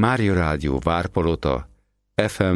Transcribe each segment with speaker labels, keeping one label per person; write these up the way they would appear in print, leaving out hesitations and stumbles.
Speaker 1: Mária Rádió Várpalota, FM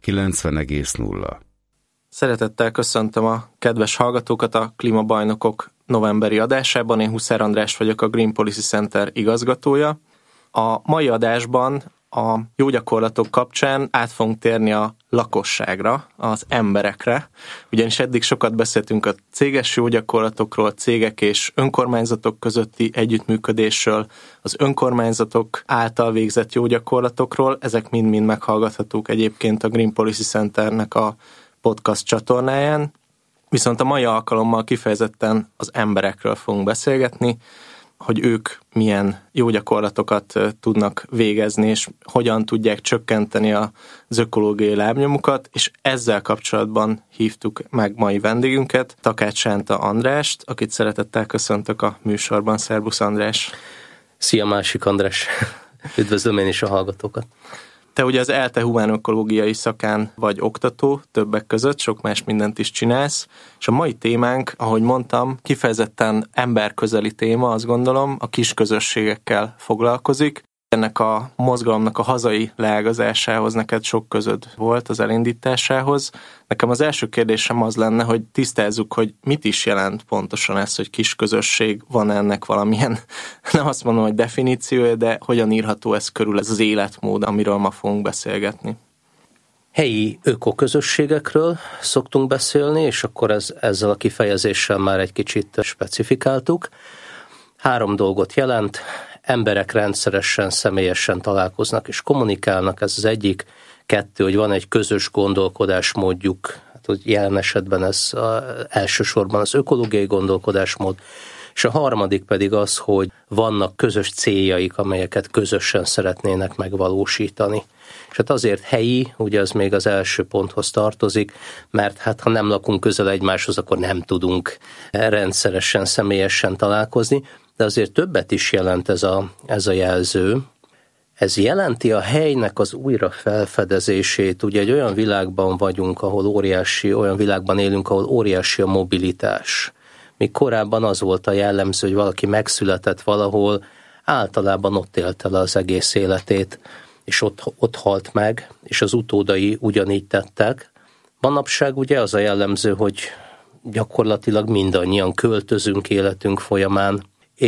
Speaker 1: 90,0.
Speaker 2: Szeretettel köszöntöm a kedves hallgatókat a Klímabajnokok novemberi adásában. Én Huszár András vagyok, a Green Policy Center igazgatója. A mai adásban a jó gyakorlatok kapcsán át fogunk térni a lakosságra, az emberekre, ugyanis eddig sokat beszéltünk a céges jó gyakorlatokról, cégek és önkormányzatok közötti együttműködésről, az önkormányzatok által végzett jó gyakorlatokról, ezek mind-mind meghallgathatók egyébként a Green Policy Centernek a podcast csatornáján, viszont a mai alkalommal kifejezetten az emberekről fogunk beszélgetni, hogy ők milyen jó gyakorlatokat tudnak végezni, és hogyan tudják csökkenteni az ökológiai lábnyomukat, és ezzel kapcsolatban hívtuk meg mai vendégünket, Takács Sánta Andrást, akit szeretettel köszöntök a műsorban. Szerbusz András!
Speaker 3: Szia Másik András! Üdvözlöm én is a hallgatókat!
Speaker 2: Te ugye az ELTE humánökológiai szakán vagy oktató, többek között, sok más mindent is csinálsz, és a mai témánk, ahogy mondtam, kifejezetten emberközeli téma, azt gondolom, a kis közösségekkel foglalkozik. Ennek a mozgalomnak a hazai leágazásához neked sok közöd volt, az elindításához. Nekem az első kérdésem az lenne, hogy tisztázzuk, hogy mit is jelent pontosan ez, hogy kis közösség, van ennek valamilyen, nem azt mondom, hogy definíciója, de hogyan írható ez körül, ez az életmód, amiről ma fogunk beszélgetni.
Speaker 3: Helyi ökoközösségekről szoktunk beszélni, és akkor ezzel a kifejezéssel már egy kicsit specifikáltuk. 3 dolgot jelent. Emberek rendszeresen, személyesen találkoznak és kommunikálnak, ez az egyik. 2, hogy van egy közös gondolkodásmódjuk, hát hogy jelen esetben ez elsősorban az ökológiai gondolkodásmód, és a harmadik pedig az, hogy vannak közös céljaik, amelyeket közösen szeretnének megvalósítani. És hát azért helyi, ugye az még az első ponthoz tartozik, mert hát ha nem lakunk közel egymáshoz, akkor nem tudunk rendszeresen, személyesen találkozni, de azért többet is jelent ez a jelző. Ez jelenti a helynek az újra felfedezését. Ugye egy olyan világban vagyunk, olyan világban élünk, ahol óriási a mobilitás. Míg korábban az volt a jellemző, hogy valaki megszületett valahol, általában ott élte le az egész életét, és ott halt meg, és az utódai ugyanígy tettek. Manapság ugye az a jellemző, hogy gyakorlatilag mindannyian költözünk életünk folyamán,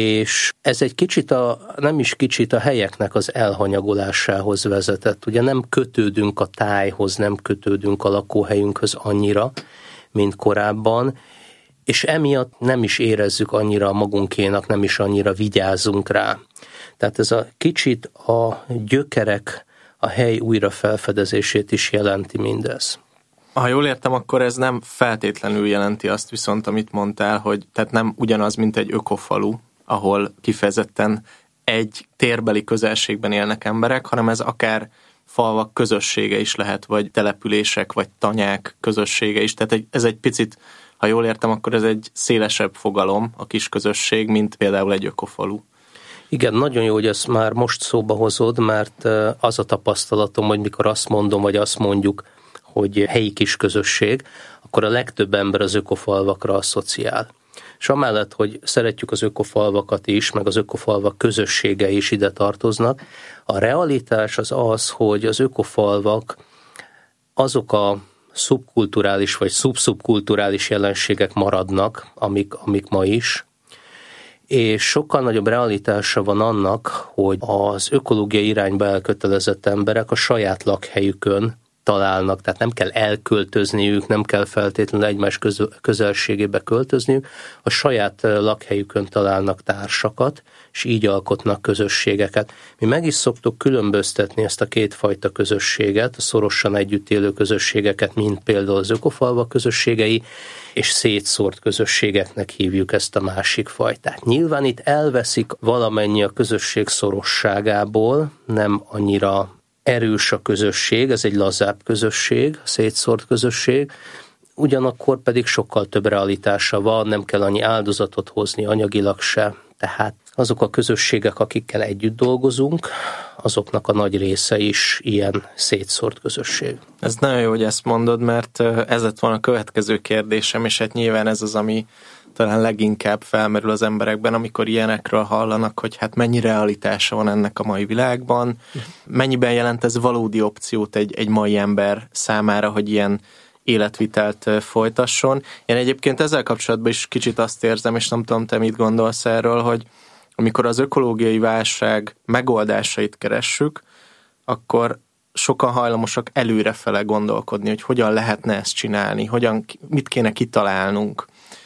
Speaker 3: és ez egy kicsit nem is kicsit a helyeknek az elhanyagolásához vezetett. Ugye nem kötődünk a tájhoz, nem kötődünk a lakóhelyünkhöz annyira, mint korábban, és emiatt nem is érezzük annyira magunkénak, nem is annyira vigyázzunk rá. Tehát ez a kicsit a gyökerek, a hely újra felfedezését is jelenti mindez.
Speaker 2: Ha jól értem, akkor ez nem feltétlenül jelenti azt viszont, amit mondtál, hogy tehát nem ugyanaz, mint egy ökofalu, ahol kifejezetten egy térbeli közelségben élnek emberek, hanem ez akár falvak közössége is lehet, vagy települések, vagy tanyák közössége is. Tehát ez egy picit, ha jól értem, akkor ez egy szélesebb fogalom, a kis közösség, mint például egy ökofalu.
Speaker 3: Igen, nagyon jó, hogy ezt már most szóba hozod, mert az a tapasztalatom, hogy mikor azt mondom, vagy azt mondjuk, hogy helyi kis közösség, akkor a legtöbb ember az ökofalvakra asszociál. És amellett, hogy szeretjük az ökofalvakat is, meg az ökofalvak közösségei is ide tartoznak, a realitás az, hogy az ökofalvak azok a szubkulturális vagy szubszubkulturális jelenségek maradnak, amik ma is, és sokkal nagyobb realitása van annak, hogy az ökológiai irányba elkötelezett emberek a saját lakhelyükön találnak, tehát nem kell elköltözniük, nem kell feltétlenül egymás közelségébe költözniük, a saját lakhelyükön találnak társakat, és így alkotnak közösségeket. Mi meg is szoktuk különböztetni ezt a kétfajta közösséget, a szorosan együtt élő közösségeket, mint például az ökofalvak közösségei, és szétszórt közösségeknek hívjuk ezt a másik fajtát. Nyilván itt elveszik valamennyi a közösség szorosságából, nem annyira erős a közösség, ez egy lazább közösség, szétszórt közösség, ugyanakkor pedig sokkal több realitása van, nem kell annyi áldozatot hozni anyagilag se. Tehát azok a közösségek, akikkel együtt dolgozunk, azoknak a nagy része is ilyen szétszórt közösség.
Speaker 2: Ez nagyon jó, hogy ezt mondod, mert ez lett volna a következő kérdésem, és hát nyilván ez az, ami talán leginkább felmerül az emberekben, amikor ilyenekről hallanak, hogy hát mennyi realitása van ennek a mai világban, mennyiben jelent ez valódi opciót egy mai ember számára, hogy ilyen életvitelt folytasson. Én egyébként ezzel kapcsolatban is kicsit azt érzem, és nem tudom, te mit gondolsz erről, hogy amikor az ökológiai válság megoldásait keressük, akkor sokan hajlamosak előrefele gondolkodni, hogy hogyan lehetne ezt csinálni, mit kéne kitalálnunk.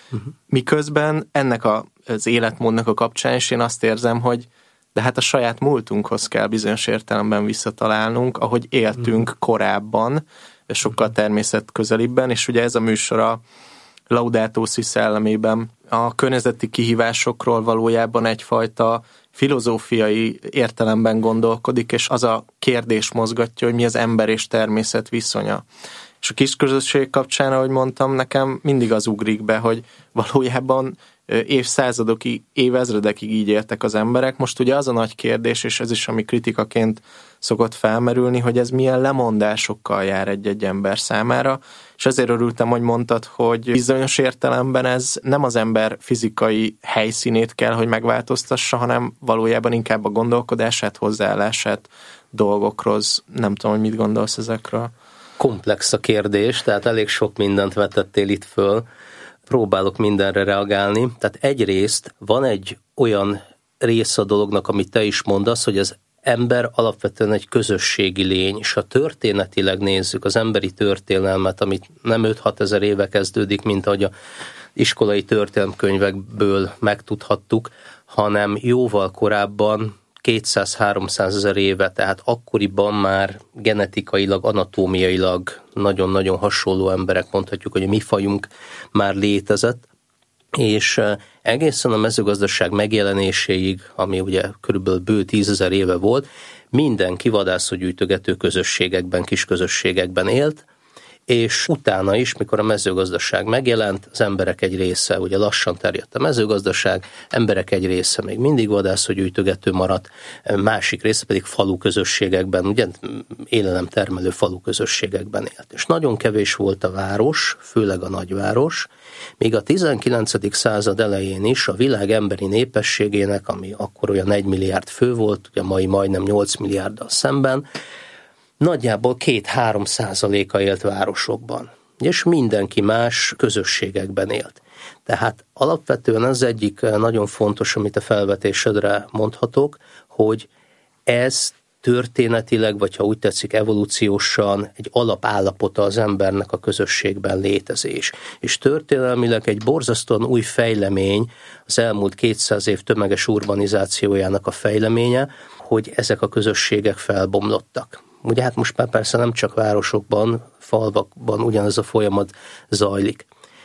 Speaker 2: Miközben ennek az életmódnak a kapcsán is én azt érzem, hogy de hát a saját múltunkhoz kell bizonyos értelemben visszatalálnunk, ahogy éltünk korábban, sokkal természetközelibben, és ugye ez a műsor a Laudato Si szellemében a környezeti kihívásokról valójában egyfajta filozófiai értelemben gondolkodik, és az a kérdés mozgatja, hogy mi az ember és természet viszonya. És a kisközösség kapcsán, ahogy mondtam, nekem mindig az ugrik be, hogy valójában évszázadokig, évezredekig így éltek az emberek. Most ugye az a nagy kérdés, és ez is, ami kritikaként szokott felmerülni, hogy ez milyen lemondásokkal jár egy ember számára, és ezért örültem, hogy mondtad, hogy bizonyos értelemben ez nem az ember fizikai helyszínét kell, hogy megváltoztassa, hanem valójában inkább a gondolkodását, hozzáállását dolgokhoz. Nem tudom, hogy mit gondolsz ezekről.
Speaker 3: Komplex a kérdés, tehát elég sok mindent vetettél itt föl. Próbálok mindenre reagálni. Tehát egyrészt van egy olyan része a dolognak, amit te is mondasz, hogy az ember alapvetően egy közösségi lény, és ha történetileg nézzük az emberi történelmet, amit nem 5-6 ezer éve kezdődik, mint ahogy a iskolai történelemkönyvekből megtudhattuk, hanem jóval korábban, 200-300 ezer éve, tehát akkoriban már genetikailag, anatómiailag nagyon-nagyon hasonló emberek, mondhatjuk, hogy a mi fajunk már létezett, és egészen a mezőgazdaság megjelenéséig, ami ugye körülbelül bő 10 000 éve volt, mindenki vadászgyűjtögető közösségekben, kis közösségekben élt, és utána is, mikor a mezőgazdaság megjelent, az emberek egy része, ugye lassan terjedt a mezőgazdaság, emberek egy része még mindig vadászgyűjtögető maradt, másik része pedig falu közösségekben, ugye élelemtermelő falu közösségekben élt. És nagyon kevés volt a város, főleg a nagyváros, még a 19. század elején is a világ emberi népességének, ami akkor olyan 1 milliárd fő volt, ugye mai majdnem 8 milliárddal szemben, nagyjából 2-3% élt városokban, és mindenki más közösségekben élt. Tehát alapvetően ez egyik nagyon fontos, amit a felvetésedre mondhatok, hogy ez történetileg, vagy ha úgy tetszik, evolúciósan egy alapállapota az embernek a közösségben létezés. És történelmileg egy borzasztóan új fejlemény, az elmúlt 200 év tömeges urbanizációjának a fejleménye, hogy ezek a közösségek felbomlottak. Ugye hát most már persze nem csak városokban, falvakban ugyanez a folyamat zajlik.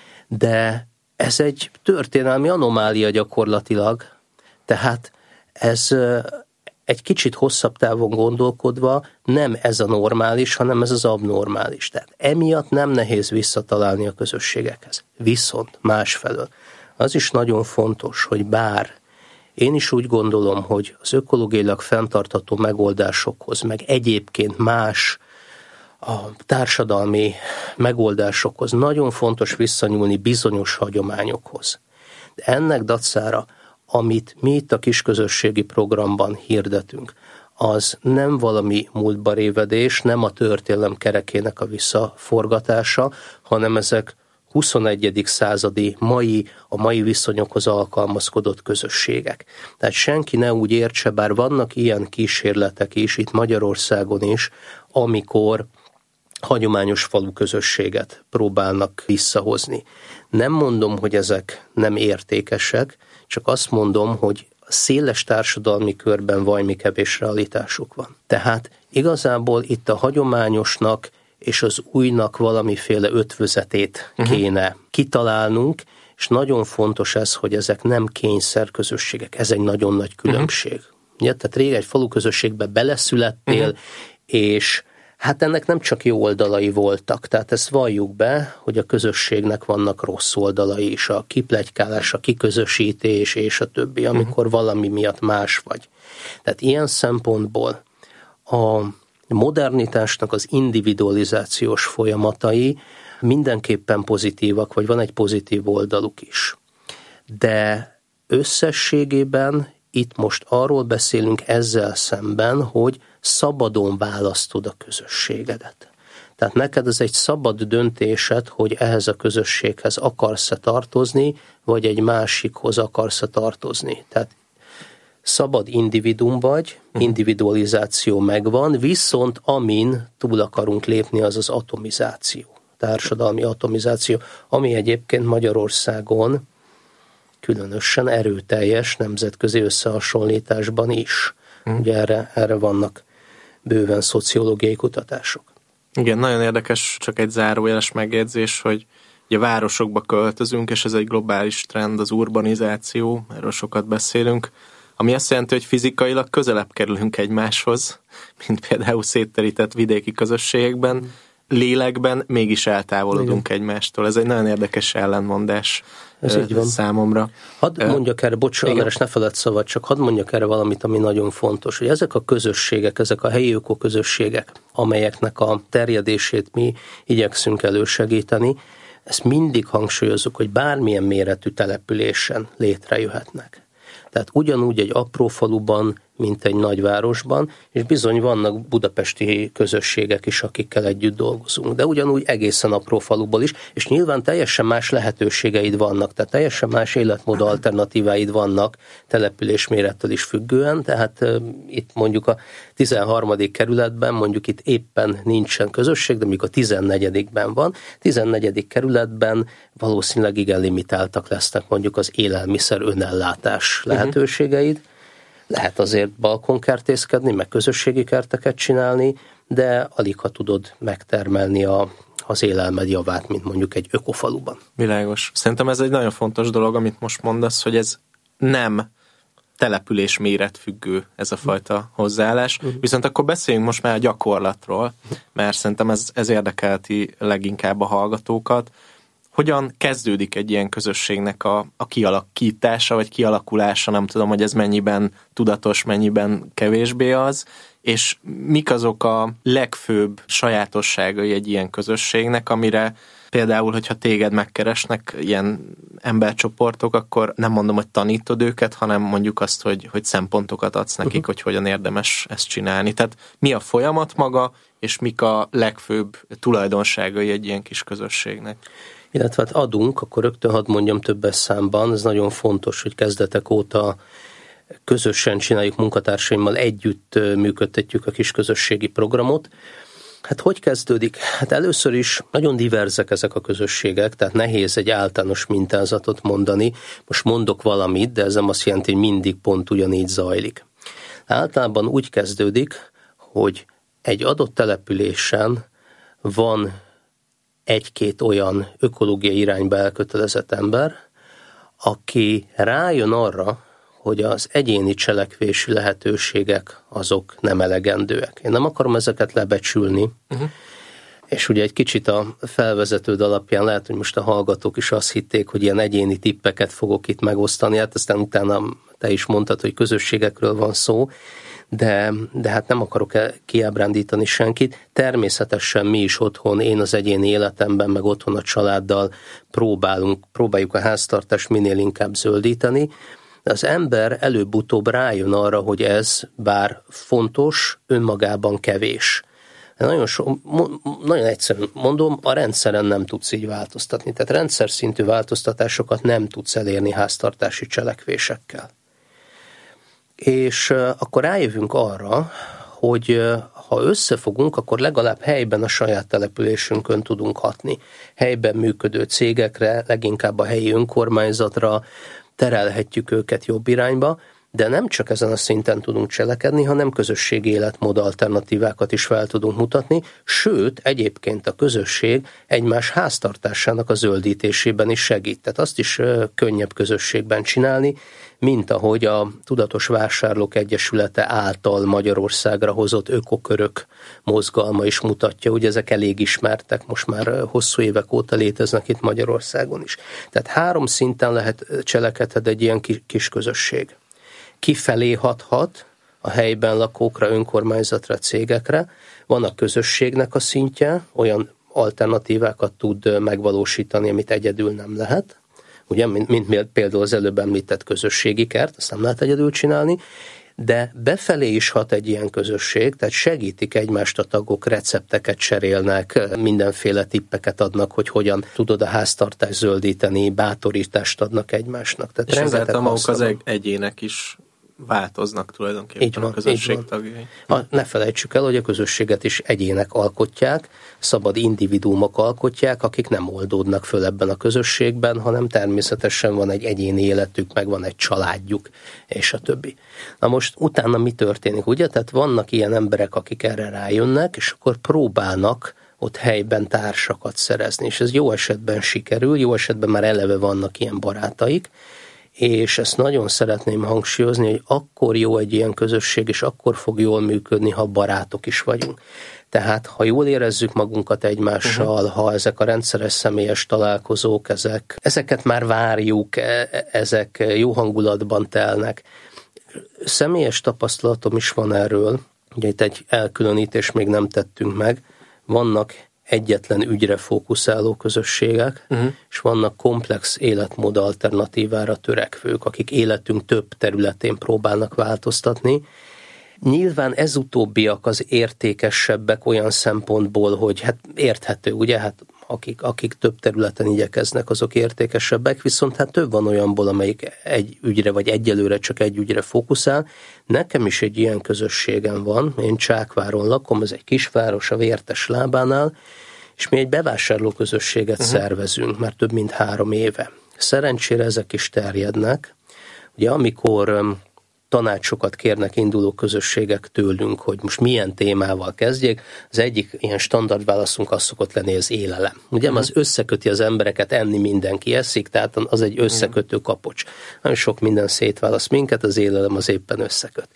Speaker 3: De ez egy történelmi anomália gyakorlatilag, tehát ez egy kicsit hosszabb távon gondolkodva nem ez a normális, hanem ez az abnormális. Tehát emiatt nem nehéz visszatalálni a közösségekhez. Viszont másfelől az is nagyon fontos, hogy bár én is úgy gondolom, hogy az ökológiailag fenntartható megoldásokhoz, meg egyébként más a társadalmi megoldásokhoz nagyon fontos visszanyúlni bizonyos hagyományokhoz. De ennek dacára, amit mi itt a kisközösségi programban hirdetünk, az nem valami múltba révedés, nem a történelem kerekének a visszaforgatása, hanem ezek 21. századi, a mai viszonyokhoz alkalmazkodott közösségek. Tehát senki ne úgy értse, bár vannak ilyen kísérletek is, itt Magyarországon is, amikor hagyományos falu közösséget próbálnak visszahozni. Nem mondom, hogy ezek nem értékesek, csak azt mondom, hogy a széles társadalmi körben vajmi kevés realitásuk van. Tehát igazából itt a hagyományosnak és az újnak valamiféle ötvözetét kéne kitalálnunk, és nagyon fontos ez, hogy ezek nem kényszerközösségek. Ez egy nagyon nagy különbség. Ugye? Tehát régen egy falu közösségbe beleszülettél, és hát ennek nem csak jó oldalai voltak, tehát ezt valljuk be, hogy a közösségnek vannak rossz oldalai is, a kipletykálás, a kiközösítés és a többi, amikor valami miatt más vagy. Tehát ilyen szempontból a modernitásnak az individualizációs folyamatai mindenképpen pozitívak, vagy van egy pozitív oldaluk is. de összességében itt most arról beszélünk ezzel szemben, hogy szabadon választod a közösségedet. Tehát neked ez egy szabad döntésed, hogy ehhez a közösséghez akarsz-e tartozni, vagy egy másikhoz akarsz-e tartozni. Tehát szabad individuum vagy, individualizáció megvan, viszont amin túl akarunk lépni, az az atomizáció, társadalmi atomizáció, ami egyébként Magyarországon különösen erőteljes nemzetközi összehasonlításban is. Ugye erre vannak bőven szociológiai kutatások.
Speaker 2: Igen, nagyon érdekes, csak egy zárójeles megjegyzés, hogy ugye városokba költözünk, és ez egy globális trend, az urbanizáció, erről sokat beszélünk, ami azt jelenti, hogy fizikailag közelebb kerülünk egymáshoz, mint például szétterített vidéki közösségekben, lélekben mégis eltávolodunk egymástól. Ez egy nagyon érdekes ellenmondás számomra.
Speaker 3: Hadd mondjak erre, bocsánat, ne feledd szabad, csak hadd mondjak erre valamit, ami nagyon fontos, hogy ezek a közösségek, ezek a helyi ökoközösségek, amelyeknek a terjedését mi igyekszünk elősegíteni, ezt mindig hangsúlyozzuk, hogy bármilyen méretű településen létrejöhetnek. Tehát ugyanúgy egy apró faluban, mint egy nagyvárosban, és bizony vannak budapesti közösségek is, akikkel együtt dolgozunk, de ugyanúgy egészen apró faluból is, és nyilván teljesen más lehetőségeid vannak, tehát teljesen más életmód alternatíváid vannak település mérettől is függően, tehát itt mondjuk a 13. kerületben, mondjuk itt éppen nincsen közösség, de mondjuk a 14-ben van, 14. kerületben valószínűleg igen limitáltak lesznek mondjuk az élelmiszer önellátás lehetőségeid. Lehet azért balkonkertészkedni, meg közösségi kerteket csinálni, de alig ha tudod megtermelni az élelmed javát, mint mondjuk egy ökofaluban.
Speaker 2: Világos. Szerintem ez egy nagyon fontos dolog, amit most mondasz, hogy ez nem település méretfüggő ez a fajta hozzáállás. Viszont akkor beszéljünk most már a gyakorlatról, mert szerintem ez érdekelti leginkább a hallgatókat. Hogyan kezdődik egy ilyen közösségnek a kialakítása, vagy kialakulása, nem tudom, hogy ez mennyiben tudatos, mennyiben kevésbé az, és mik azok a legfőbb sajátosságai egy ilyen közösségnek, amire például, hogyha téged megkeresnek ilyen embercsoportok, akkor nem mondom, hogy tanítod őket, hanem mondjuk azt, hogy szempontokat adsz nekik, hogy hogyan érdemes ezt csinálni. Tehát mi a folyamat maga, és mik a legfőbb tulajdonságai egy ilyen kis közösségnek?
Speaker 3: Illetve hát adunk, akkor rögtön hadd mondjam többes számban, ez nagyon fontos, hogy kezdetek óta közösen csináljuk, munkatársaimmal együtt működtetjük a kis közösségi programot. Hát hogy kezdődik? Hát először is nagyon diverzek ezek a közösségek, tehát nehéz egy általános mintázatot mondani. Most mondok valamit, de ez nem azt jelenti, hogy mindig pont ugyanígy zajlik. Általában úgy kezdődik, hogy egy adott településen van egy-két olyan ökológiai irányba elkötelezett ember, aki rájön arra, hogy az egyéni cselekvési lehetőségek azok nem elegendőek. Én nem akarom ezeket lebecsülni, és ugye egy kicsit a felvezetőd alapján lehet, hogy most a hallgatók is azt hitték, hogy ilyen egyéni tippeket fogok itt megosztani, hát aztán utána te is mondtad, hogy közösségekről van szó, de hát nem akarok kiábrándítani senkit. Természetesen mi is otthon, én az egyéni életemben, meg otthon a családdal próbáljuk a háztartást minél inkább zöldíteni. Az ember előbb-utóbb rájön arra, hogy ez bár fontos, önmagában kevés. Nagyon egyszerűen mondom, a rendszeren nem tudsz így változtatni. Tehát rendszer szintű változtatásokat nem tudsz elérni háztartási cselekvésekkel. És akkor rájövünk arra, hogy ha összefogunk, akkor legalább helyben a saját településünkön tudunk hatni. Helyben működő cégekre, leginkább a helyi önkormányzatra terelhetjük őket jobb irányba, de nem csak ezen a szinten tudunk cselekedni, hanem közösségi életmód alternatívákat is fel tudunk mutatni, sőt, egyébként a közösség egymás háztartásának a zöldítésében is segít. Tehát azt is könnyebb közösségben csinálni, mint ahogy a Tudatos Vásárlók Egyesülete által Magyarországra hozott ökokörök mozgalma is mutatja, hogy ezek elég ismertek, most már hosszú évek óta léteznek itt Magyarországon is. Tehát 3 szinten cselekedhet egy ilyen kis közösség. Kifelé hathat a helyben lakókra, önkormányzatra, cégekre. Van a közösségnek a szintje, olyan alternatívákat tud megvalósítani, amit egyedül nem lehet. ugye, mint például az előbb említett közösségi kert, azt nem lehet egyedül csinálni, de befelé is hat egy ilyen közösség, tehát segítik egymást a tagok, recepteket cserélnek, mindenféle tippeket adnak, hogy hogyan tudod a háztartást zöldíteni, bátorítást adnak egymásnak. Tehát
Speaker 2: és ezáltal maguk az egyének is változnak tulajdonképpen a közösség tagjai.
Speaker 3: Ne felejtsük el, hogy a közösséget is egyének alkotják, szabad individuumok alkotják, akik nem oldódnak föl ebben a közösségben, hanem természetesen van egy egyéni életük, meg van egy családjuk, és a többi. Na most utána mi történik, ugye? Tehát vannak ilyen emberek, akik erre rájönnek, és akkor próbálnak ott helyben társakat szerezni, és ez jó esetben sikerül, jó esetben már eleve vannak ilyen barátaik, és ezt nagyon szeretném hangsúlyozni, hogy akkor jó egy ilyen közösség, és akkor fog jól működni, ha barátok is vagyunk. Tehát, ha jól érezzük magunkat egymással, ha ezek a rendszeres személyes találkozók, ezeket már várjuk, ezek jó hangulatban telnek. Személyes tapasztalatom is van erről, ugye itt egy elkülönítést még nem tettünk meg, vannak egyetlen ügyre fókuszáló közösségek, és vannak komplex életmód alternatívára törekvők, akik életünk több területén próbálnak változtatni. Nyilván ez utóbbiak az értékesebbek olyan szempontból, hogy hát érthető, ugye, hát akik több területen igyekeznek, azok értékesebbek, viszont hát több van olyanból, amelyik egy ügyre, vagy egyelőre csak egy ügyre fókuszál. Nekem is egy ilyen közösségem van, én Csákváron lakom, ez egy kisváros a Vértes lábánál, és mi egy bevásárló közösséget szervezünk már több mint 3 éve. Szerencsére ezek is terjednek. Ugye amikor tanácsokat kérnek induló közösségek tőlünk, hogy most milyen témával kezdjék. Az egyik ilyen standard válaszunk az szokott lenni, az élelem. Ugye az összeköti az embereket, enni mindenki eszik, tehát az egy összekötő kapocs. Nagyon sok minden szétválaszt minket, az élelem az éppen összeköt.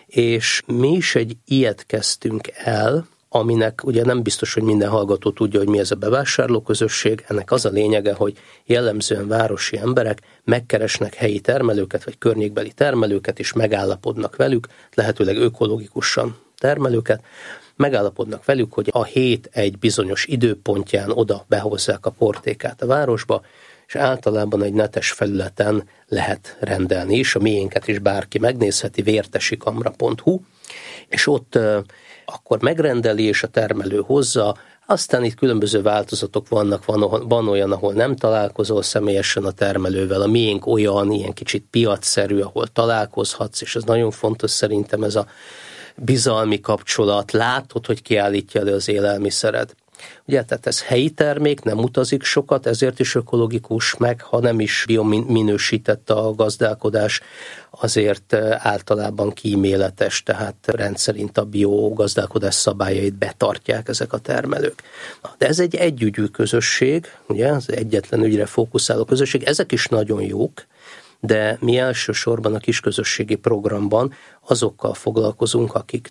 Speaker 3: És mi is egy ilyet kezdtünk el, aminek ugye nem biztos, hogy minden hallgató tudja, hogy mi ez a bevásárlóközösség. Ennek az a lényege, hogy jellemzően városi emberek megkeresnek helyi termelőket, vagy környékbeli termelőket, és megállapodnak velük, lehetőleg ökológikusan termelőket, megállapodnak velük, hogy a hét egy bizonyos időpontján oda behozzák a portékát a városba, és általában egy netes felületen lehet rendelni is, a miénket is bárki megnézheti, vértesikamra.hu, és ott akkor megrendeli, és a termelő hozza, aztán itt különböző változatok vannak, van olyan, ahol nem találkozol személyesen a termelővel, a miénk olyan, ilyen kicsit piacszerű, ahol találkozhatsz, és ez nagyon fontos szerintem, ez a bizalmi kapcsolat, látod, hogy kiállítja elő az élelmiszered. Ugye, tehát ez helyi termék, nem utazik sokat, ezért is ökológikus, meg ha nem is biominősített a gazdálkodás, azért általában kíméletes, tehát rendszerint a biogazdálkodás szabályait betartják ezek a termelők. De ez egy együgyű közösség, ugye, az egyetlen ügyre fókuszáló közösség, ezek is nagyon jók, de mi elsősorban a kisközösségi programban azokkal foglalkozunk, akik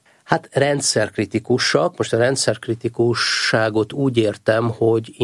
Speaker 3: rendszerkritikusak. Most a rendszerkritikusságot úgy értem, hogy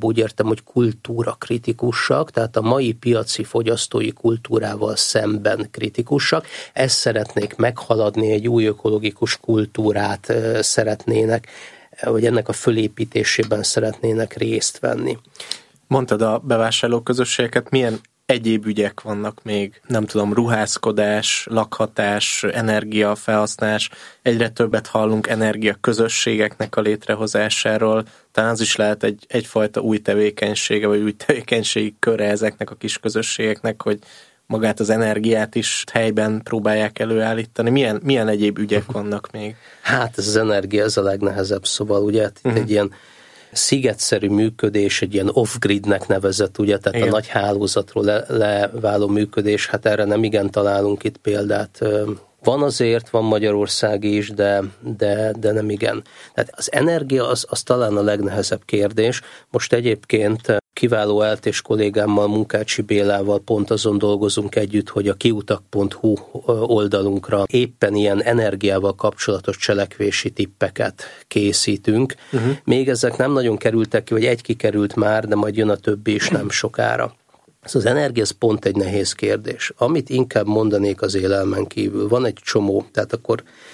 Speaker 3: kultúrakritikusak, tehát a mai piaci fogyasztói kultúrával szemben kritikusak. Ezt szeretnék meghaladni, egy új ökológikus kultúrát szeretnének, vagy ennek a fölépítésében szeretnének részt venni.
Speaker 2: Mondtad a bevásárlóközösségeket, milyen egyéb ügyek vannak még, nem tudom, ruházkodás, lakhatás, energiafelhasználás, egyre többet hallunk energiaközösségeknek a létrehozásáról, talán az is lehet egyfajta új tevékenysége, vagy új tevékenységi köre ezeknek a kis közösségeknek, hogy magát az energiát is helyben próbálják előállítani. Milyen egyéb ügyek vannak még?
Speaker 3: Hát ez az energia, ez a legnehezebb, szóval ugye itt egy ilyen szigetszerű működés, egy ilyen off-gridnek nevezett, ugye, tehát igen, a nagy hálózatról leváló működés, hát erre nem igen találunk itt példát. Van Magyarországi is, de nem igen. Tehát az energia az talán a legnehezebb kérdés. Most egyébként kiváló eltés kollégámmal, Munkácsi Bélával pont azon dolgozunk együtt, hogy a kiutak.hu oldalunkra éppen ilyen energiával kapcsolatos cselekvési tippeket készítünk. Még ezek nem nagyon kerültek ki, vagy egy kikerült már, de majd jön a többi is nem sokára. Ez az energia, ez pont egy nehéz kérdés. Amit inkább mondanék az élelmen kívül, van egy csomó, tehát akkor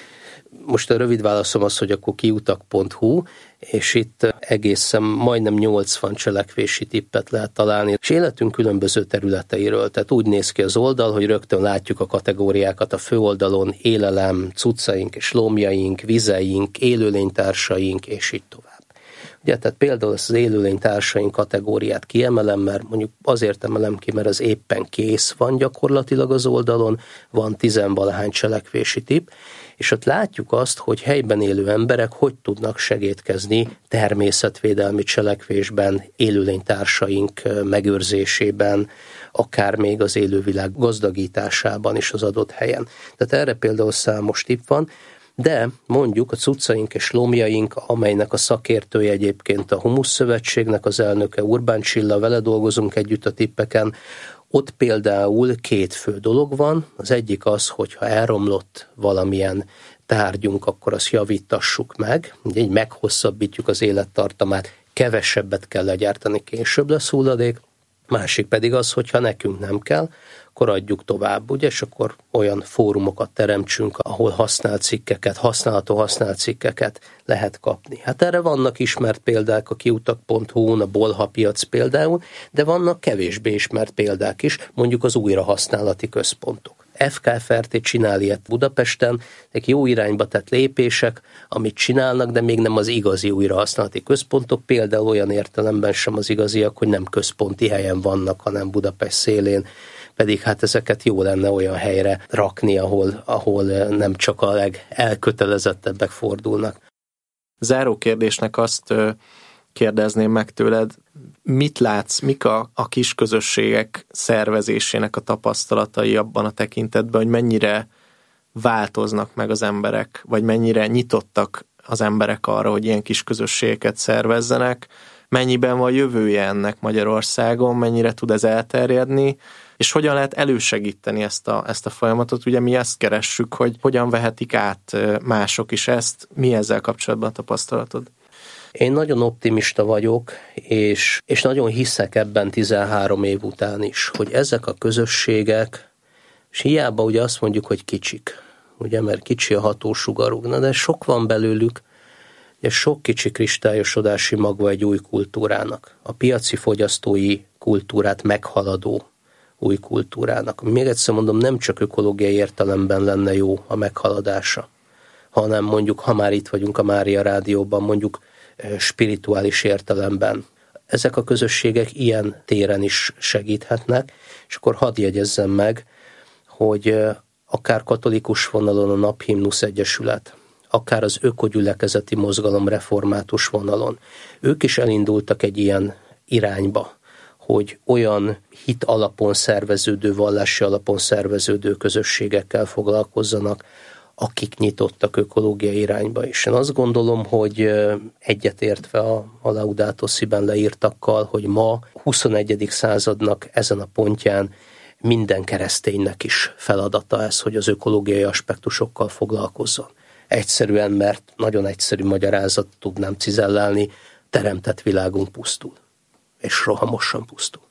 Speaker 3: Most a rövid válaszom az, hogy akkor kiutak.hu, és itt egészen majdnem 80 cselekvési tippet lehet találni, és életünk különböző területeiről. Tehát úgy néz ki az oldal, hogy rögtön látjuk a kategóriákat a főoldalon: élelem, cuccaink és lómjaink, vizeink, élőlénytársaink, és így tovább. Ugye, tehát például az élőlénytársaink kategóriát kiemelem, mert mondjuk azért emelem ki, mert az éppen kész van gyakorlatilag az oldalon, van 10-valahány cselekvési tipp, és ott látjuk azt, hogy helyben élő emberek hogy tudnak segítkezni természetvédelmi cselekvésben, élőlénytársaink megőrzésében, akár még az élővilág gazdagításában is az adott helyen. Tehát erre például számos tipp van, de mondjuk a cuccaink és lomjaink, amelynek a szakértője egyébként a Humusz Szövetségnek az elnöke Urbán Csilla, vele dolgozunk együtt a tippeken, ott például 2 fő dolog van. Az egyik az, hogyha elromlott valamilyen tárgyunk, akkor azt javítassuk meg, így meghosszabbítjuk az élettartamát, kevesebbet kell legyártani, később lesz hulladék. Másik pedig az, hogyha nekünk nem kell, akkor adjuk tovább, ugye, és akkor olyan fórumokat teremtsünk, ahol használható használt cikkeket lehet kapni. Hát erre vannak ismert példák a kiutak.hu-n, a Bolha piac például, de vannak kevésbé ismert példák is, mondjuk az újrahasználati központok. FKFRT csinál ilyet Budapesten, ezek jó irányba tett lépések, amit csinálnak, de még nem az igazi újrahasználati központok, például olyan értelemben sem az igaziak, hogy nem központi helyen vannak, hanem Budapest szélén, pedig hát ezeket jó lenne olyan helyre rakni, ahol nem csak a legelkötelezettebbek fordulnak.
Speaker 2: Záró kérdésnek azt kérdezném meg tőled, mit látsz, mik a kis közösségek szervezésének a tapasztalatai abban a tekintetben, hogy mennyire változnak meg az emberek, vagy mennyire nyitottak az emberek arra, hogy ilyen kis közösségeket szervezzenek, mennyiben van jövője ennek Magyarországon, mennyire tud ez elterjedni, és hogyan lehet elősegíteni ezt a folyamatot. Ugye mi ezt keressük, hogy hogyan vehetik át mások is ezt. Mi ezzel kapcsolatban a tapasztalatod?
Speaker 3: Én nagyon optimista vagyok, és nagyon hiszek ebben 13 év után is, hogy ezek a közösségek, és hiába ugye azt mondjuk, hogy kicsik, ugye, mert kicsi a hatósugaruk, de sok van belőlük, és sok kicsi kristályosodási magva egy új kultúrának, a piaci fogyasztói kultúrát meghaladó új kultúrának. Még egyszer mondom, nem csak ökológiai értelemben lenne jó a meghaladása, hanem mondjuk, ha már itt vagyunk a Mária Rádióban, mondjuk spirituális értelemben. Ezek a közösségek ilyen téren is segíthetnek, és akkor hadd jegyezzem meg, hogy akár katolikus vonalon a Naphimnusz Egyesület, akár az ökogyülekezeti mozgalom református vonalon, ők is elindultak egy ilyen irányba, hogy olyan hit alapon szerveződő, vallási alapon szerveződő közösségekkel foglalkozzanak, akik nyitottak ökológiai irányba is. Én azt gondolom, hogy egyetértve a Laudato Si-ben leírtakkal, hogy ma 21. századnak ezen a pontján minden kereszténynek is feladata ez, hogy az ökológiai aspektusokkal foglalkozzon. Egyszerűen, mert nagyon egyszerű magyarázat tudnám cizellálni, teremtett világunk pusztul. És rohamosan pusztul.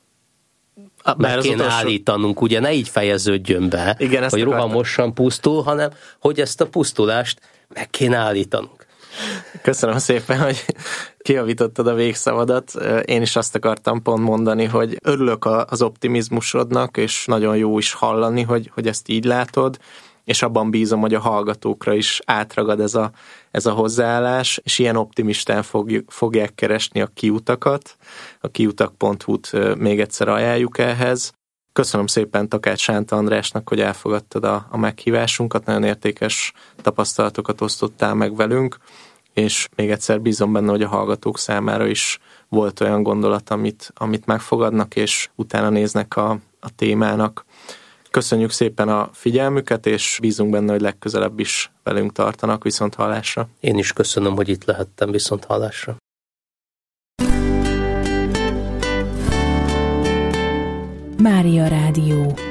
Speaker 3: Meg kéne állítanunk, ugye ne így fejeződjön be, igen, hogy rohamosan pusztul, hanem hogy ezt a pusztulást meg kéne állítanunk.
Speaker 2: Köszönöm szépen, hogy kijavítottad a végszavadat. Én is azt akartam pont mondani, hogy örülök az optimizmusodnak, és nagyon jó is hallani, hogy ezt így látod, és abban bízom, hogy a hallgatókra is átragad ez a hozzáállás, és ilyen optimistán fogják keresni a kiutakat. A kiutak.hu-t még egyszer ajánljuk ehhez. Köszönöm szépen Takács Sánta Andrásnak, hogy elfogadtad a meghívásunkat, nagyon értékes tapasztalatokat osztottál meg velünk, és még egyszer bízom benne, hogy a hallgatók számára is volt olyan gondolat, amit megfogadnak, és utána néznek a témának. Köszönjük szépen a figyelmüket, és bízunk benne, hogy legközelebb is velünk tartanak. Viszonthallásra.
Speaker 3: Én is köszönöm, hogy itt lehettem. Viszonthallásra.
Speaker 4: Mária Rádió.